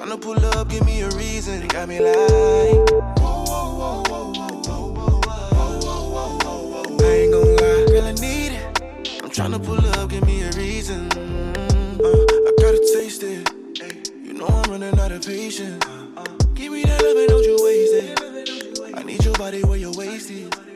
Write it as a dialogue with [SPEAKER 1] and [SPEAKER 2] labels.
[SPEAKER 1] Tryna pull up, give me a reason. You got me like, I ain't gon' lie, girl, I need it. I'm tryna pull up, give me a reason. I gotta taste it. You know I'm running out of patience. Give me that love and don't you waste it. I need your body where your waist is.